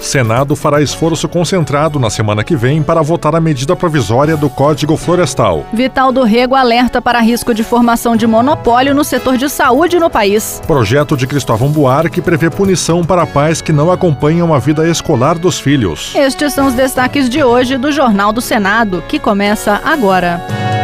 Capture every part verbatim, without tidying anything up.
Senado fará esforço concentrado na semana que vem para votar a medida provisória do Código Florestal. Vital do Rego alerta para risco de formação de monopólio no setor de saúde no país. Projeto de Cristóvão Buarque prevê punição para pais que não acompanham a vida escolar dos filhos. Estes são os destaques de hoje do Jornal do Senado, que começa agora.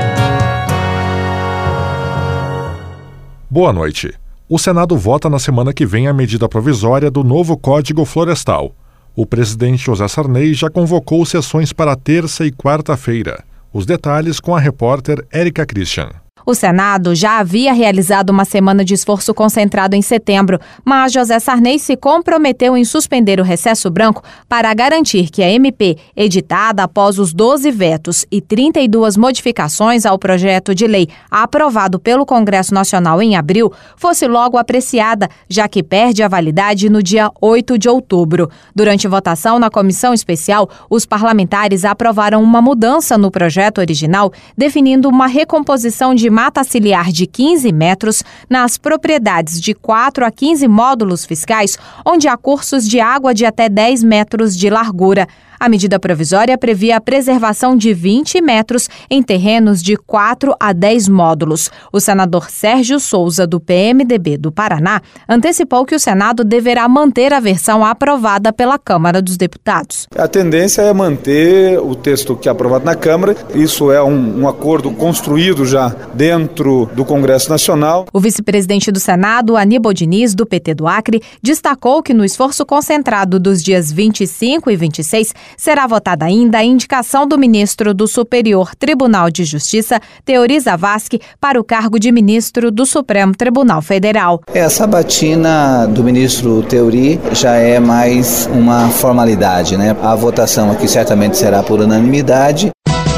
Boa noite. O Senado vota na semana que vem a medida provisória do novo Código Florestal. O presidente José Sarney já convocou sessões para terça e quarta-feira. Os detalhes com a repórter Érica Christian. O Senado já havia realizado uma semana de esforço concentrado em setembro, mas José Sarney se comprometeu em suspender o recesso branco para garantir que a M P, editada após os doze vetos e trinta e duas modificações ao projeto de lei aprovado pelo Congresso Nacional em abril, fosse logo apreciada, já que perde a validade no dia oito de outubro. Durante votação na comissão especial, os parlamentares aprovaram uma mudança no projeto original, definindo uma recomposição de mata ciliar de quinze metros nas propriedades de quatro a quinze módulos fiscais, onde há cursos de água de até dez metros de largura. A medida provisória previa a preservação de vinte metros em terrenos de quatro a dez módulos. O senador Sérgio Souza, do P M D B do Paraná, antecipou que o Senado deverá manter a versão aprovada pela Câmara dos Deputados. A tendência é manter o texto que é aprovado na Câmara. Isso é um, um acordo construído já dentro do Congresso Nacional. O vice-presidente do Senado, Aníbal Diniz, do P T do Acre, destacou que no esforço concentrado dos dias vinte e cinco e vinte e seis, será votada ainda a indicação do ministro do Superior Tribunal de Justiça, Teori Zavascki, para o cargo de ministro do Supremo Tribunal Federal. Essa batina do ministro Teori já é mais uma formalidade, né? A votação aqui certamente será por unanimidade.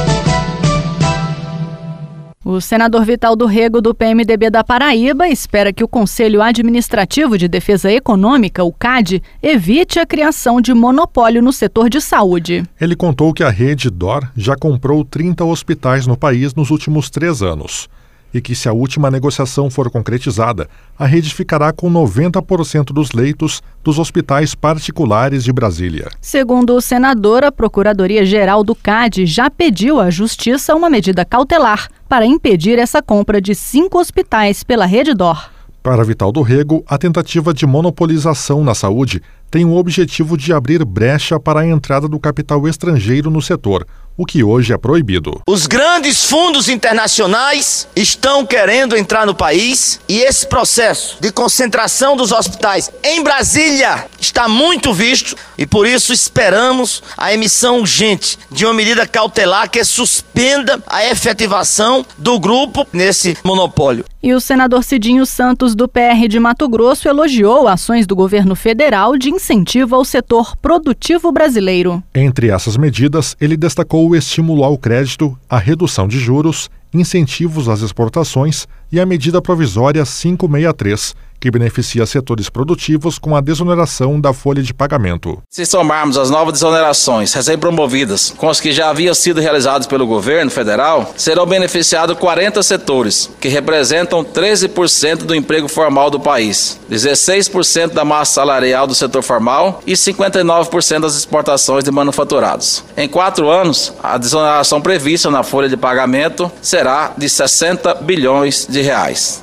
O senador Vital do Rego, do P M D B da Paraíba, espera que o Conselho Administrativo de Defesa Econômica, o C A D, evite a criação de monopólio no setor de saúde. Ele contou que a rede D O R já comprou trinta hospitais no país nos últimos três anos. E que, se a última negociação for concretizada, a rede ficará com noventa por cento dos leitos dos hospitais particulares de Brasília. Segundo o senador, a Procuradoria-Geral do C A D já pediu à Justiça uma medida cautelar para impedir essa compra de cinco hospitais pela rede D O R. Para Vital do Rego, a tentativa de monopolização na saúde tem o objetivo de abrir brecha para a entrada do capital estrangeiro no setor, o que hoje é proibido. Os grandes fundos internacionais estão querendo entrar no país e esse processo de concentração dos hospitais em Brasília está muito visto e por isso esperamos a emissão urgente de uma medida cautelar que suspenda a efetivação do grupo nesse monopólio. E o senador Cidinho Santos, do P R de Mato Grosso, elogiou ações do governo federal de incentivo ao setor produtivo brasileiro. Entre essas medidas, ele destacou o estímulo ao crédito, a redução de juros, incentivos às exportações e a medida provisória quinhentos e sessenta e três, que beneficia setores produtivos com a desoneração da folha de pagamento. Se somarmos as novas desonerações recém-promovidas com as que já haviam sido realizadas pelo governo federal, serão beneficiados quarenta setores, que representam treze por cento do emprego formal do país, dezesseis por cento da massa salarial do setor formal e cinquenta e nove por cento das exportações de manufaturados. Em quatro anos, a desoneração prevista na folha de pagamento será de sessenta bilhões de reais.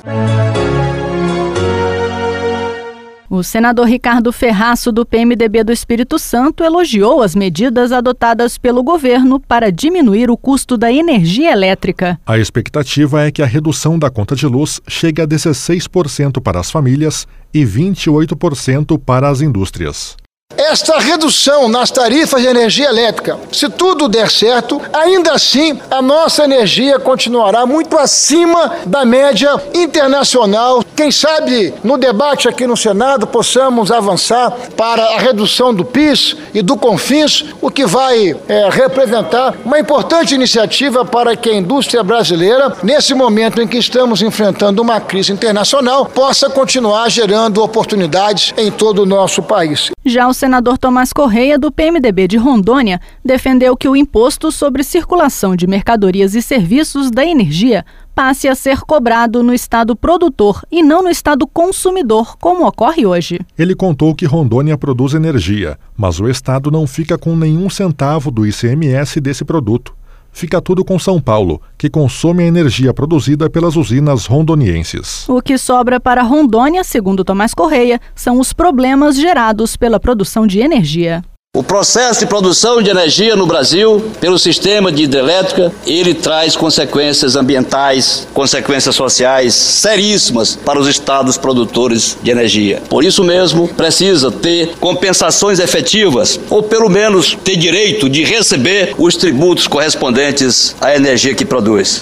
O senador Ricardo Ferraço, do P M D B do Espírito Santo, elogiou as medidas adotadas pelo governo para diminuir o custo da energia elétrica. A expectativa é que a redução da conta de luz chegue a dezesseis por cento para as famílias e vinte e oito por cento para as indústrias. Esta redução nas tarifas de energia elétrica, se tudo der certo, ainda assim a nossa energia continuará muito acima da média internacional. Quem sabe no debate aqui no Senado possamos avançar para a redução do P I S e do CONFINS, o que vai é, representar uma importante iniciativa para que a indústria brasileira, nesse momento em que estamos enfrentando uma crise internacional, possa continuar gerando oportunidades em todo o nosso país. Já o senador Tomás Correia, do P M D B de Rondônia, defendeu que o imposto sobre circulação de mercadorias e serviços da energia passe a ser cobrado no estado produtor e não no estado consumidor, como ocorre hoje. Ele contou que Rondônia produz energia, mas o estado não fica com nenhum centavo do I C M S desse produto. Fica tudo com São Paulo, que consome a energia produzida pelas usinas rondonienses. O que sobra para Rondônia, segundo Tomás Correia, são os problemas gerados pela produção de energia. O processo de produção de energia no Brasil, pelo sistema de hidrelétrica, ele traz consequências ambientais, consequências sociais seríssimas para os estados produtores de energia. Por isso mesmo, precisa ter compensações efetivas, ou pelo menos ter direito de receber os tributos correspondentes à energia que produz.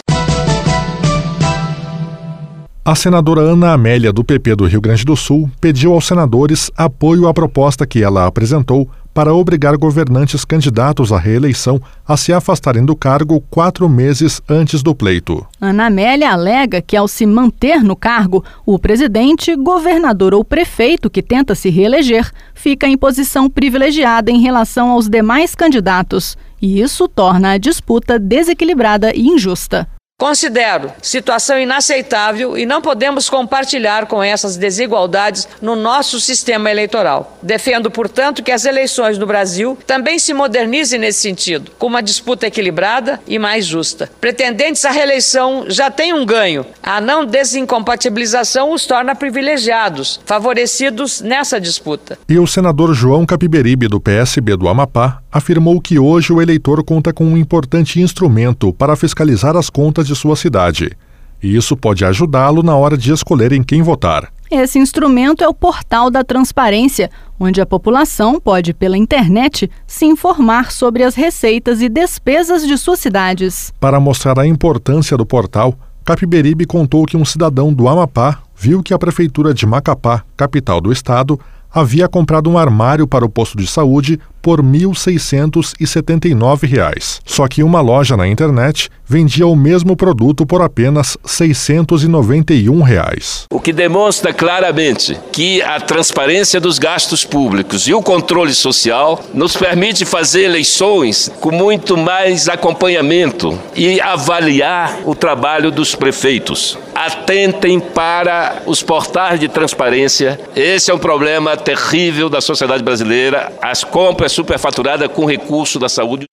A senadora Ana Amélia, do P P do Rio Grande do Sul, pediu aos senadores apoio à proposta que ela apresentou para obrigar governantes candidatos à reeleição a se afastarem do cargo quatro meses antes do pleito. Ana Amélia alega que, ao se manter no cargo, o presidente, governador ou prefeito que tenta se reeleger fica em posição privilegiada em relação aos demais candidatos, e isso torna a disputa desequilibrada e injusta. Considero situação inaceitável e não podemos compartilhar com essas desigualdades no nosso sistema eleitoral. Defendo, portanto, que as eleições no Brasil também se modernizem nesse sentido, com uma disputa equilibrada e mais justa. Pretendentes à reeleição já têm um ganho. A não desincompatibilização os torna privilegiados, favorecidos nessa disputa. E o senador João Capiberibe, do P S B do Amapá, afirmou que hoje o eleitor conta com um importante instrumento para fiscalizar as contas de sua cidade. E isso pode ajudá-lo na hora de escolher em quem votar. Esse instrumento é o Portal da Transparência, onde a população pode, pela internet, se informar sobre as receitas e despesas de suas cidades. Para mostrar a importância do portal, Capiberibe contou que um cidadão do Amapá viu que a Prefeitura de Macapá, capital do estado, havia comprado um armário para o posto de saúde por mil seiscentos e setenta e nove reais. Só que uma loja na internet vendia o mesmo produto por apenas seiscentos e noventa e um reais. O que demonstra claramente que a transparência dos gastos públicos e o controle social nos permite fazer eleições com muito mais acompanhamento e avaliar o trabalho dos prefeitos. Atentem para os portais de transparência. Esse é um problema terrível da sociedade brasileira. As compras superfaturadas com recurso da saúde.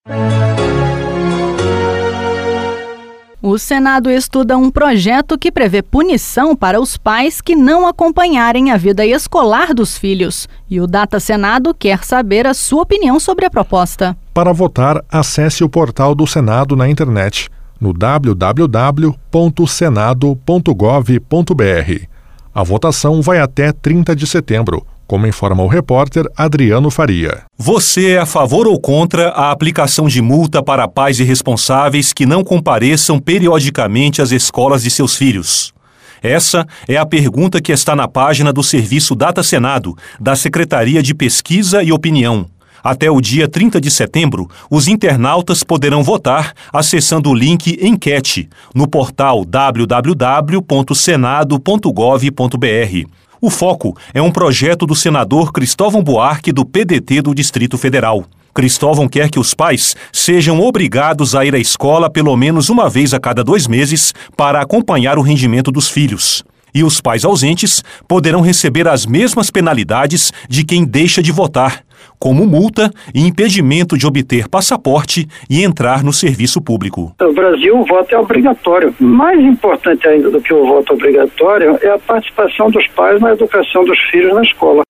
O Senado estuda um projeto que prevê punição para os pais que não acompanharem a vida escolar dos filhos. E o Data Senado quer saber a sua opinião sobre a proposta. Para votar, acesse o portal do Senado na internet, no w w w ponto senado ponto gov ponto b r. A votação vai até trinta de setembro, como informa o repórter Adriano Faria. Você é a favor ou contra a aplicação de multa para pais irresponsáveis que não compareçam periodicamente às escolas de seus filhos? Essa é a pergunta que está na página do Serviço Data Senado, da Secretaria de Pesquisa e Opinião. Até o dia trinta de setembro, os internautas poderão votar acessando o link Enquete no portal w w w ponto senado ponto gov ponto b r. O foco é um projeto do senador Cristóvão Buarque, do P D T do Distrito Federal. Cristóvão quer que os pais sejam obrigados a ir à escola pelo menos uma vez a cada dois meses para acompanhar o rendimento dos filhos. E os pais ausentes poderão receber as mesmas penalidades de quem deixa de votar, como multa e impedimento de obter passaporte e entrar no serviço público. No Brasil, o voto é obrigatório. Mais importante ainda do que o voto obrigatório é a participação dos pais na educação dos filhos na escola.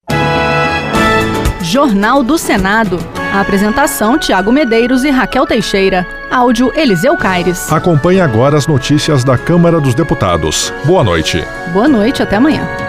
Jornal do Senado. A apresentação, Tiago Medeiros e Raquel Teixeira. Áudio, Eliseu Caires. Acompanhe agora as notícias da Câmara dos Deputados. Boa noite. Boa noite, até amanhã.